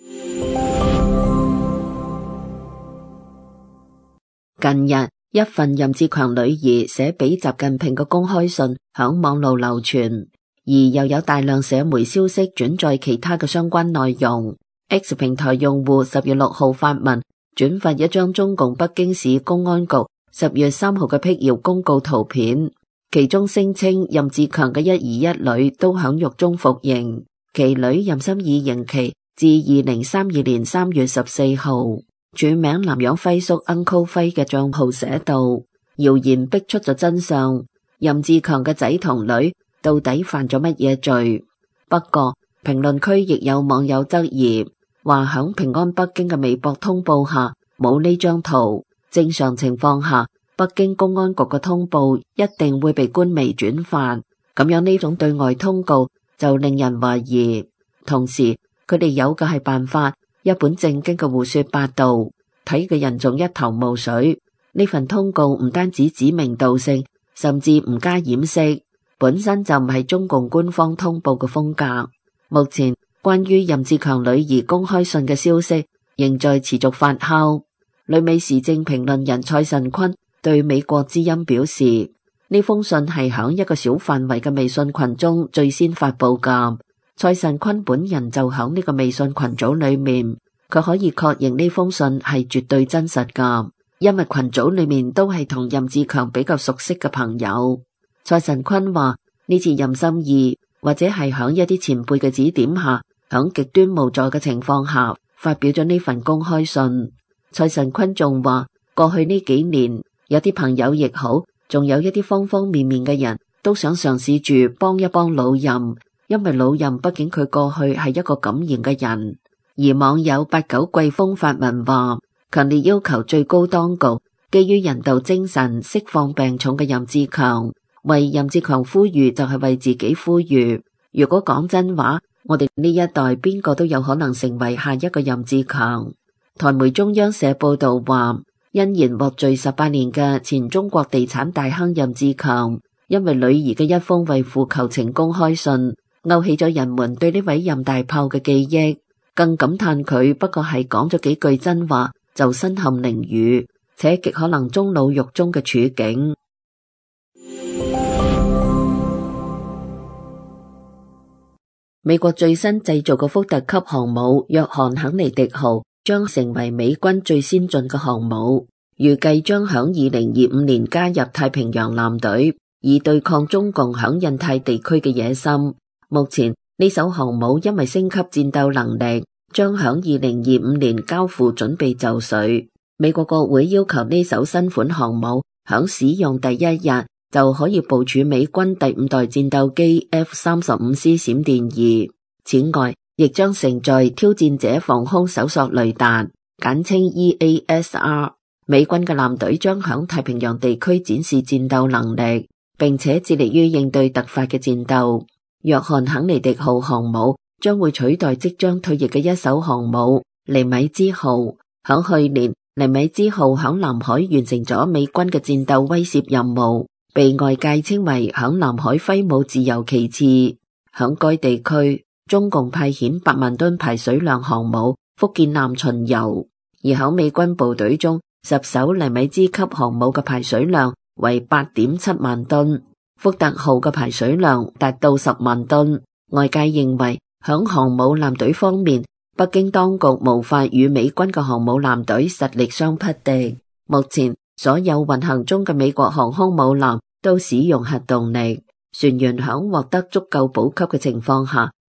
近日，一份任志強女兒寫俾習近平嘅公開信響網路流傳，而又有大量社媒消息轉載其他嘅相關內容。X 平台用戶10月6號發文轉發一張中共北京市公安局10月3號嘅闢謠公告圖片，其中聲稱任志強嘅一兒一女都響獄中服刑，其女任心以刑期至2032年3月14號。署名南洋輝叔 Uncle 輝嘅賬號寫道：謠言逼出咗真相，任志強嘅仔同女到底犯咗乜嘢罪？不過評論區亦有網友質疑，話響平安北京嘅微博通報下冇呢張圖，正常情況下北京公安局嘅通報一定會被官媒轉發，咁樣呢種對外通告就令人懷疑。同時佢哋有嘅係辦法，一本正經嘅胡說八道，睇嘅人仲一頭霧水。呢份通告唔單止指名道姓，甚至唔加掩飾，本身就唔係中共官方通報嘅風格。目前關於任志強女兒公開信嘅消息仍在持續發酵。旅美時政評論人蔡慎坤對美國之音表示，呢封信係響一個小範圍嘅微信群中最先發佈噶。蔡慎坤本人就響呢個微信群組裏面，佢可以確認呢封信係絕對真實噶，因為群組裏面都係同任志強比較熟悉嘅朋友。蔡慎坤話呢次任心義或者係響一啲前輩嘅指點下，響極端無助嘅情況下發表咗呢份公開信。蔡慎坤仲話過去呢幾年有啲朋友亦好，仲有一啲方方面面嘅人都想嘗試住幫一幫老任，因為老任畢竟佢過去係一個敢言嘅人。而網友89季風發文話，強烈要求最高當局基於人道精神釋放病重嘅任志強，為任志強呼籲就係為自己呼籲。如果講真話，我哋呢一代邊個都有可能成為下一個任志強。台媒中央社報道話，因言獲罪18年嘅前中國地產大亨任志強，因為女兒嘅一封為父求情公開信，勾起咗人們對呢位任大炮嘅記憶，更感嘆佢不過係講咗幾句真話就身陷囹圄，且極可能終老獄中嘅處境。美國最新製造嘅福特級航母約翰肯尼迪號將成為美軍最先進嘅航母，預計將響2025年加入太平洋艦隊，以對抗中共響印太地區嘅野心。目前呢艘航母因為升級戰鬥能力，將響2025年交付準備就緒。美國國會要求呢艘新款航母響使用第一日就可以部署美軍第5代戰鬥機 F-35C 閃電2。此外，亦將承載挑戰者防空搜索雷達，簡稱 EASR。美軍嘅艦隊將響太平洋地區展示戰鬥能力，並且致力於應對突發嘅戰鬥。約翰肯尼迪號航母將會取代即將退役嘅一艘航母尼米茲號。響去年，尼米茲號響南海完成咗美軍嘅戰鬥威懾任務，被外界稱為響南海揮舞自由旗幟。響該地區，中共派遣8萬噸排水量航母福建艦巡遊，而響美軍部隊中，10艘尼米茲級航母嘅排水量為8.7萬噸，福特號嘅排水量達到10萬噸。外界認為響航母艦隊方面，北京當局無法與美軍嘅航母艦隊實力相匹敵。目前所有運行中嘅美國航空母艦都使用核動力，船員響獲得足夠補給嘅情況下，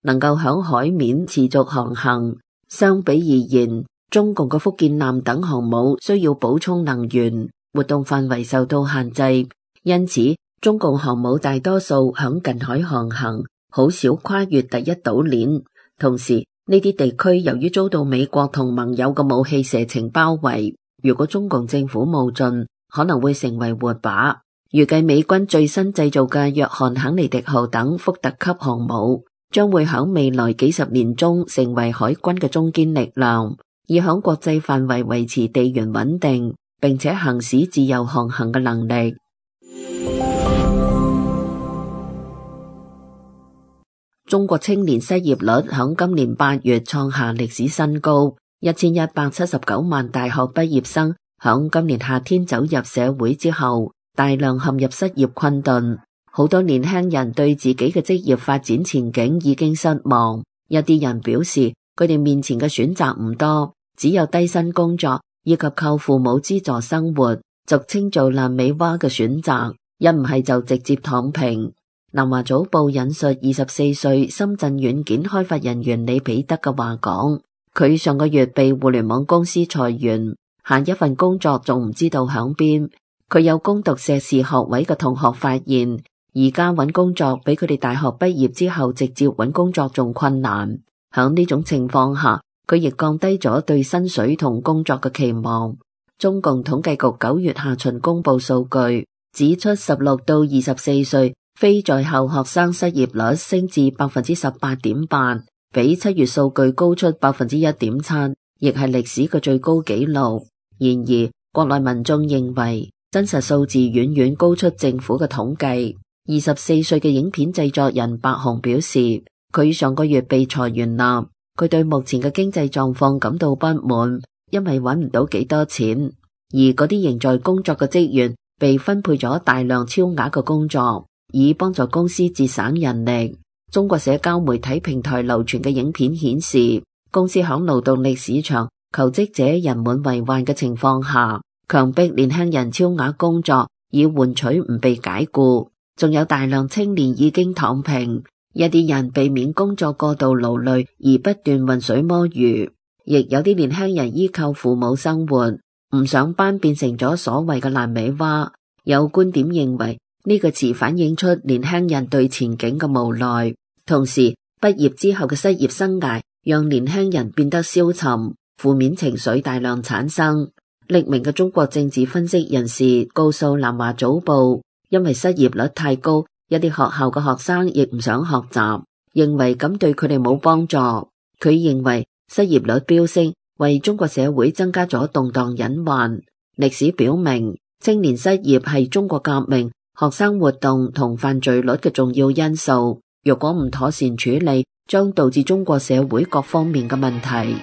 能夠響海面持續航行。相比而言，中共嘅福建艦等航母需要補充能源，活動範圍受到限制，因此中共航母大多數響近海航行，好少跨越第一島鏈。同時，呢啲地區由於遭到美國同盟友嘅武器射程包圍，如果中共政府冒進，可能會成為活靶。預計美軍最新製造嘅約翰肯尼迪號等福特級航母，將會響未來幾十年中成為海軍嘅中堅力量，以響國際範圍維持地緣穩定，並且行使自由航行嘅能力。中國青年失業率響今年8月創下歷史新高，1179萬大學畢業生響今年夏天走入社會之後，大量陷入失業困頓。好多年輕人對自己嘅職業發展前景已經失望，有啲人表示佢哋面前嘅選擇唔多，只有低薪工作以及靠父母資助生活，俗稱做爛尾娃嘅選擇，一唔係就直接躺平。南華早報引述24歲深圳軟件開發人員李彼得嘅話講，佢上個月被互聯網公司裁員，下一份工作仲唔知道響邊。佢有攻讀碩士學位嘅同學發現，而家揾工作比佢哋大學畢業之後直接揾工作仲困難。響呢種情況下，佢亦降低咗對薪水同工作嘅期望。中共統計局9月下旬公布數據，指出16到24歲非在校學生失業率升至 18.8%， 比7月數據高出 1.7%， 亦係歷史嘅最高紀錄。然而，國內民眾認為真實數字遠遠高出政府嘅統計。24歲嘅影片製作人白熊表示，佢上個月被裁員啦，佢對目前嘅經濟狀況感到不滿，因為揾唔到幾多錢，而嗰啲仍在工作嘅職員被分配咗大量超額嘅工作，以幫助公司節省人力。中國社交媒體平台流傳嘅影片顯示，公司響勞動力市場求職者人滿為患嘅情況下，強迫年輕人超額工作，以換取唔被解僱。仲有大量青年已經躺平，一啲人避免工作過度勞累而不斷渾水摸魚，亦有啲年輕人依靠父母生活，唔上班變成咗所謂嘅爛尾娃。有觀點認為呢個詞反映出年輕人對前景嘅無奈，同時畢業之後嘅失業生涯讓年輕人變得消沉，負面情緒大量產生。匿名嘅中國政治分析人士告訴南華早報，因為失業率太高，一啲學校嘅學生亦唔想學習，認為咁對佢哋冇幫助。佢認為失業率飆升為中國社會增加咗動盪隱患。歷史表明，青年失業係中國革命、學生活動同犯罪率嘅重要因素。若果唔妥善處理，將導致中國社會各方面嘅問題。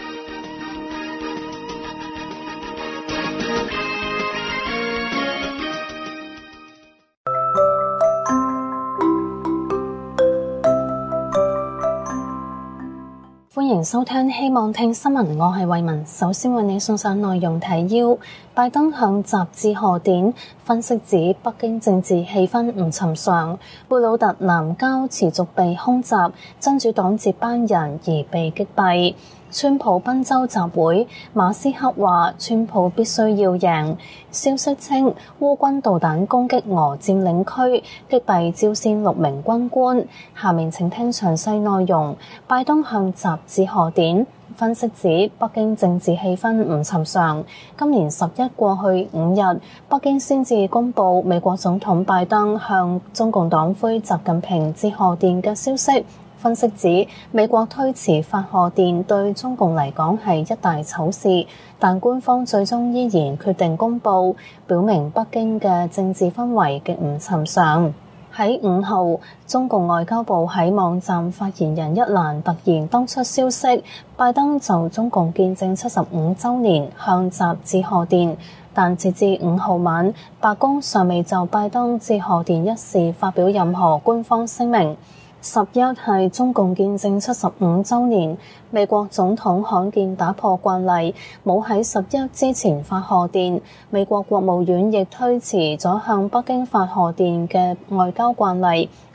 歡迎收聽希望聽新聞，我係慧文。首先為你送上內容提要：拜登向習致賀電，分析指北京政治氣氛唔尋常，貝魯特南郊持續被空襲，真主黨接班人而被擊斃。川普賓州集會，馬斯克話川普必須要贏。消息稱烏軍導彈攻擊俄佔領區，擊斃朝鮮6名軍官。下面請聽詳細內容。拜登向習致賀電，分析指北京政治氣氛唔尋常。今年11過去5日，北京先至公布美國總統拜登向中共黨魁習近平致賀電嘅消息。分析指美國推遲發賀電對中共嚟講係一大醜事，但官方最終依然決定公佈，表明北京嘅政治氛圍極唔尋常。喺5號，中共外交部喺網站發言人一欄突然登出消息，拜登就中共建政75週年向習致賀電，但截至5號晚，白宮尚未就拜登致賀電一事發表任何官方聲明。11係中共建政75週年，美國總統罕見打破慣例，冇喺11之前發賀電。美國國務院亦推遲咗向北京發賀電嘅外交慣例，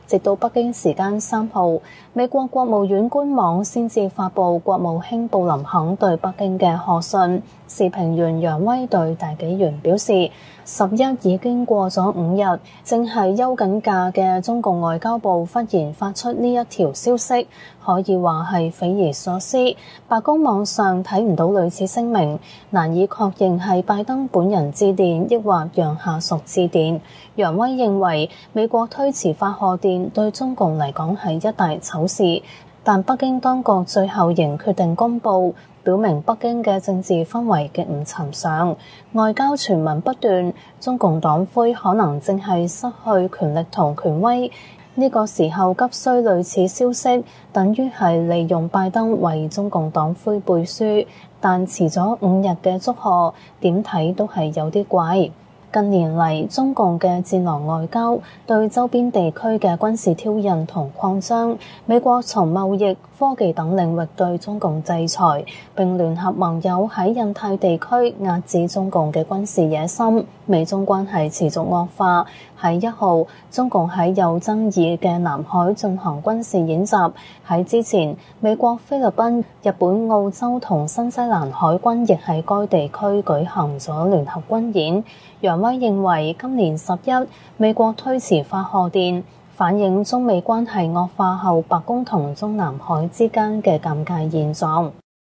直到北京時間3號，美國國務院官網先至發布國務卿布林肯對北京嘅賀信。時評員楊威對大紀元表示，11已經過咗5日，正係休緊假嘅中共外交部忽然發出呢一條消息，可以話係匪夷所思。白宮網上睇唔到類似聲明，難以確認係拜登本人致電，抑或讓下屬致電。楊威認為美國推遲發賀電對中共嚟講係一大醜事，但北京當局最後仍決定公佈，表明北京嘅政治氛圍極唔尋常，外交傳聞不斷，中共黨魁可能正係失去權力同權威。呢個時候急需類似消息，等於係利用拜登為中共黨魁背書，但遲咗5日嘅祝賀，點睇都係有啲怪。近年嚟，中共嘅戰狼外交對周邊地區嘅軍事挑釁同擴張，美國從貿易、科技等領域對中共制裁，並聯合盟友喺印太地區壓制中共嘅軍事野心，美中關係持續惡化。喺1號，中共喺有爭議嘅南海進行軍事演習。喺之前，美國、菲律賓、日本、澳洲同新西蘭海軍亦喺該地區舉行咗聯合軍演。楊威認為，今年11美國推遲發賀電，反映中美關係惡化後白宮同中南海之間嘅尷尬現狀。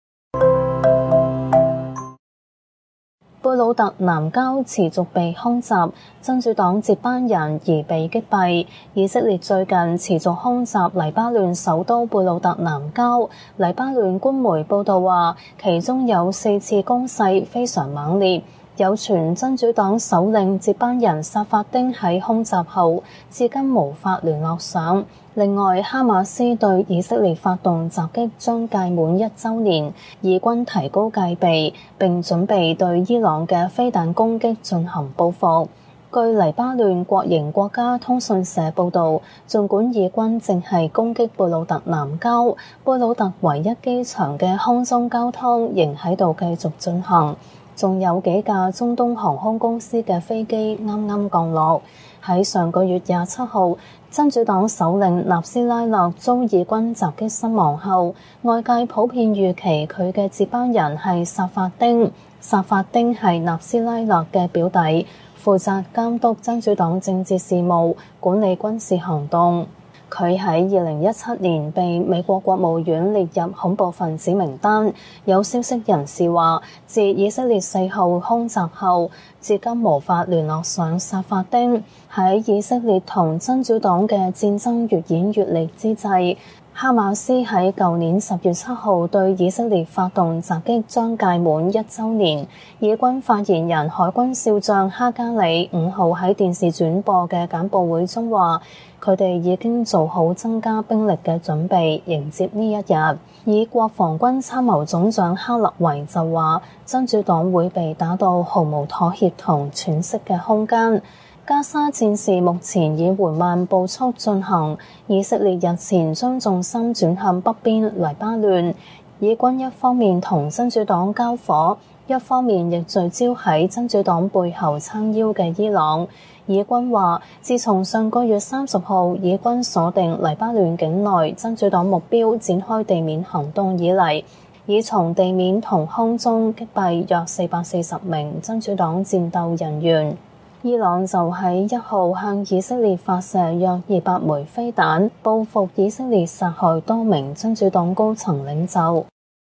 貝魯特南郊持續被空襲，真主黨接班人而被擊斃。以色列最近持續空襲黎巴嫩首都貝魯特南郊，黎巴嫩官媒報道話，其中有4次攻勢非常猛烈。有傳真主黨首領接班人薩法丁喺空襲後至今無法聯絡上。另外，哈馬斯對以色列發動襲擊將屆滿1週年，以軍提高戒備，並準備對伊朗嘅飛彈攻擊進行報復。據黎巴嫩國營國家通訊社報導，儘管以軍正係攻擊貝魯特南郊，貝魯特唯一機場嘅空中交通仍喺度繼續進行。仲有幾架中東航空公司嘅飛機啱啱降落。喺上個月27號，真主黨首領納斯拉勒遭以軍襲擊身亡後，外界普遍預期佢嘅接班人係薩法丁。薩法丁係納斯拉勒嘅表弟，負責監督真主黨政治事務、管理軍事行動。佢喺2017年被美國國務院列入恐怖分子名單。有消息人士話，自以色列4號空襲後，至今無法聯絡上薩法丁。喺以色列同真主黨嘅戰爭越演越烈之際，哈馬斯喺舊年10月7號對以色列發動襲擊將屆滿1週年。以軍發言人海軍少將哈加里5號喺電視轉播嘅簡報會中話，佢哋已經做好增加兵力嘅準備，迎接呢一日。以國防軍參謀總長哈勒維就話，真主黨會被打到毫無妥協同喘息嘅空間。加沙戰事目前以緩慢步速進行，以色列日前將重心轉向北邊黎巴嫩，以軍一方面同真主黨交火，一方面亦聚焦喺真主黨背後撐腰嘅伊朗。以軍話，自從上個月30號以軍鎖定黎巴嫩境內真主黨目標展開地面行動以嚟，已從地面同空中擊斃約440名真主黨戰鬥人員。伊朗就喺1號向以色列發射約200枚飛彈，報復以色列殺害多名真主黨高層領袖。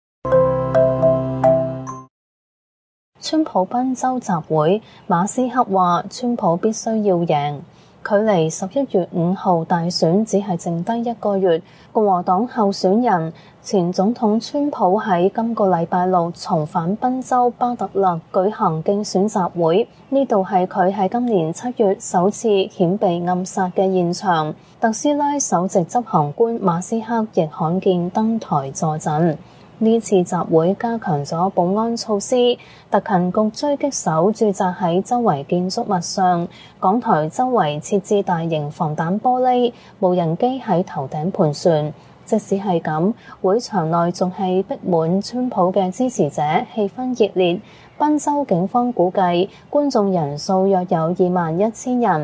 川普賓州集會，馬斯克話川普必須要贏。距離11月5號大選只係剩低1個月，共和黨候選人前總統川普喺今個禮拜六重返賓州巴特勒舉行競選集會，呢度係佢喺今年7月首次險被暗殺嘅現場。特斯拉首席執行官馬斯克亦罕見登台助陣。呢次集會加強咗保安措施，特勤局狙擊手駐紮喺周圍建築物上，講台周圍設置大型防彈玻璃，無人機喺頭頂盤旋。即使係咁，會場內仲係逼滿川普嘅支持者，氣氛熱烈。賓州警方估計觀眾人數約有21000人。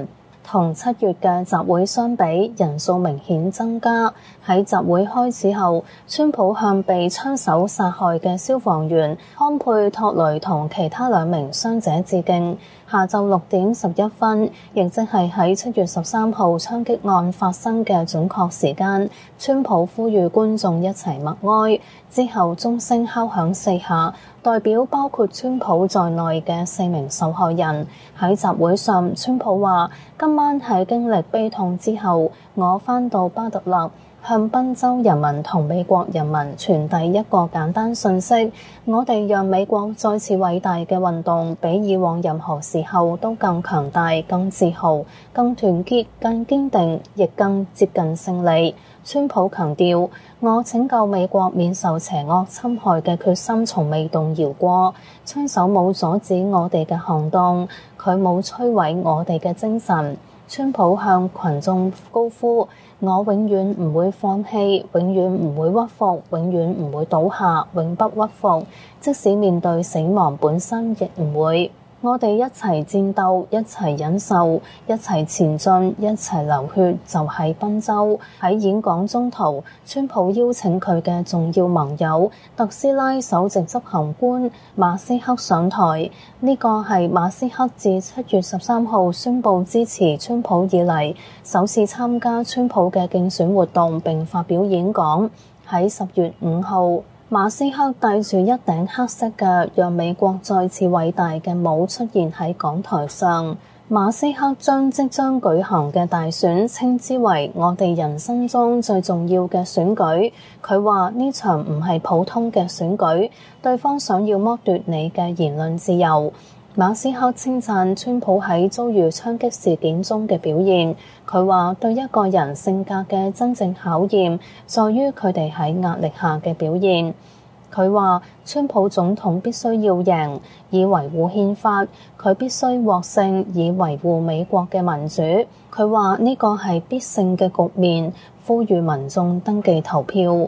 同7月嘅集會相比，人數明顯增加。喺集會開始後，川普向被槍手殺害嘅消防員康佩托雷同其他2名傷者致敬。下晝6點11分，亦即係喺7月13號槍擊案發生嘅準確時間，川普呼籲觀眾一齊默哀。之後鐘聲敲響4下，代表包括川普在內嘅4名受害人。喺集會上，川普話：今晚喺經歷悲痛之後，我返到巴特勒，向賓州人民同美國人民傳遞一個簡單訊息：我哋讓美國再次偉大嘅運動，比以往任何時候都更強大、更自豪、更團結、更堅定，亦更接近勝利。川普強調：我拯救美國免受邪惡侵害嘅決心從未動搖過。槍手冇阻止我哋嘅行動，佢冇摧毀我哋嘅精神。川普向群眾高呼：我永遠唔會放棄，永遠唔會屈服，永遠唔會倒下，永不屈服，即使面對死亡本身亦唔會。我哋一齊戰鬥，一齊忍受，一齊前進，一齊流血，就喺賓州。喺演講中途，川普邀請佢嘅重要盟友特斯拉首席執行官馬斯克上台。呢個係馬斯克自7月13號宣布支持川普以嚟首次參加川普嘅競選活動並發表演講。喺10月5號，馬斯克戴住一頂黑色嘅讓美國再次偉大嘅帽出現喺講台上。馬斯克將即將舉行嘅大選稱之為我哋人生中最重要嘅選舉。佢話呢場唔係普通嘅選舉，對方想要剝奪你嘅言論自由。馬斯克稱讚川普喺遭遇槍擊事件中嘅表現。佢話對一個人性格嘅真正考驗，在於佢哋喺壓力下嘅表現。佢話川普總統必須要贏，以維護憲法；佢必須獲勝，以維護美國嘅民主。佢話呢個係必勝嘅局面，呼籲民眾登記投票。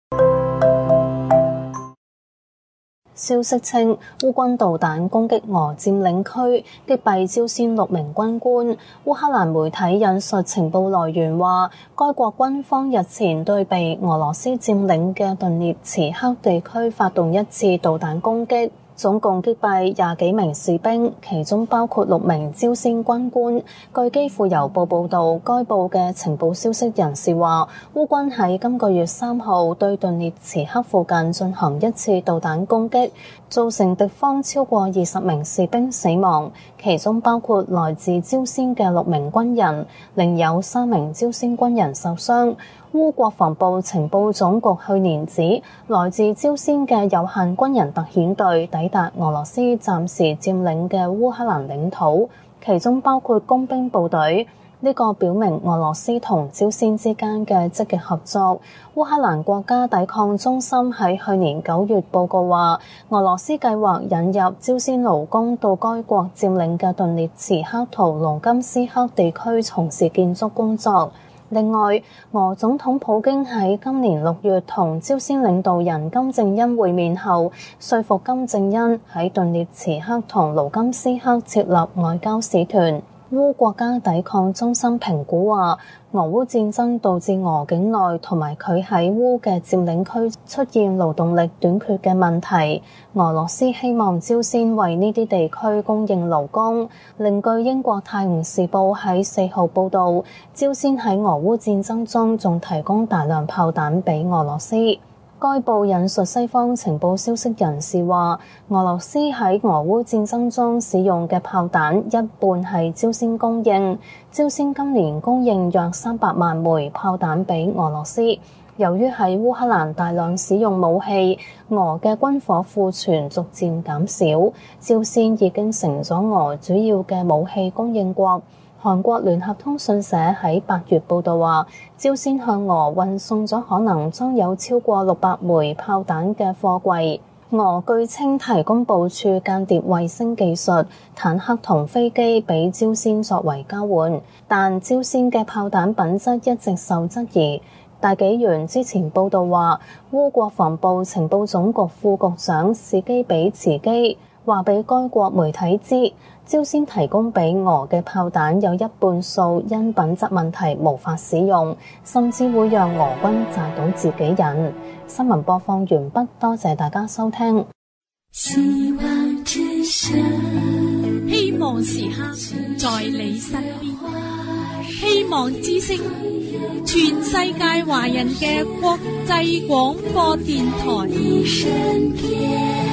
消息稱，烏軍導彈攻擊俄佔領區，擊斃朝鮮6名軍官。烏克蘭媒體引述情報來源話，該國軍方日前對被俄羅斯佔領嘅頓涅茨克地區發動一次導彈攻擊，總共擊斃20幾名士兵，其中包括6名朝鮮軍官。據基輔郵報報導，該報嘅情報消息人士話，烏軍喺今個月3號對頓涅茨克附近進行一次導彈攻擊，造成敵方超過20名士兵死亡，其中包括來自朝鮮嘅6名軍人，另有3名朝鮮軍人受傷。烏國防部情報總局去年指，來自朝鮮嘅有限軍人特遣隊抵達俄羅斯暫時佔領嘅烏克蘭領土，其中包括工兵部隊。呢個表明俄羅斯同朝鮮之間嘅積極合作。烏克蘭國家抵抗中心喺去年9月報告話，俄羅斯計劃引入朝鮮勞工到該國佔領嘅頓涅茨克同盧甘斯克地區從事建築工作。另外，俄總統普京喺今年6月同朝鮮領導人金正恩會面後，說服金正恩喺頓涅茨克同盧甘斯克設立外交使團。烏國家抵抗中心評估話，俄烏戰爭導致俄境內同埋佢喺烏嘅佔領區出現勞動力短缺嘅問題。俄羅斯希望朝鮮為呢啲地區供應勞工。另據英國《泰晤士報》喺4號報導，朝鮮喺俄烏戰爭中仲提供大量炮彈俾俄羅斯。該報引述西方情報消息人士話，俄羅斯喺俄烏戰爭中使用嘅炮彈一半係朝鮮供應。朝鮮今年供應約300萬枚炮彈俾俄羅斯。由於喺烏克蘭大量使用武器，俄嘅軍火庫存逐漸減少，朝鮮已經成咗俄主要嘅武器供應國。韓國聯合通訊社喺8月報導話，朝鮮向俄運送咗可能裝有超過600枚炮彈嘅貨櫃。俄據稱提供部署間諜衛星技術、坦克同飛機俾朝鮮作為交換，但朝鮮嘅炮彈品質一直受質疑。大紀元之前報導話，烏國防部情報總局副局長史基比茨基話俾該國媒體知，朝鮮提供俾俄嘅炮彈有一半數因品質問題無法使用，甚至會讓俄軍炸到自己人。新聞播放完畢，多謝大家收聽。 希望之聲，希望時刻在你身邊。希望之聲，全世界華人嘅國際廣播電台。